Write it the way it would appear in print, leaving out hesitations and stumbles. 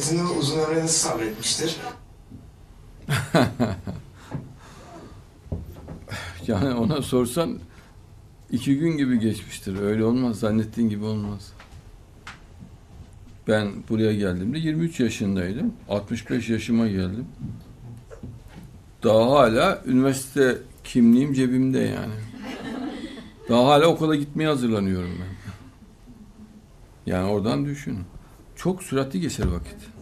sıhhatini ve uzun ömrünü nasıl sabretmiştir? Yani ona sorsan 2 gün gibi geçmiştir. Öyle olmaz. Zannettiğin gibi olmaz. Ben buraya geldiğimde 23 yaşındaydım. 65 yaşıma geldim. Daha hala üniversite kimliğim cebimde yani. Daha hala okula gitmeye hazırlanıyorum ben. Yani oradan düşün. Çok süratli geçer vakit.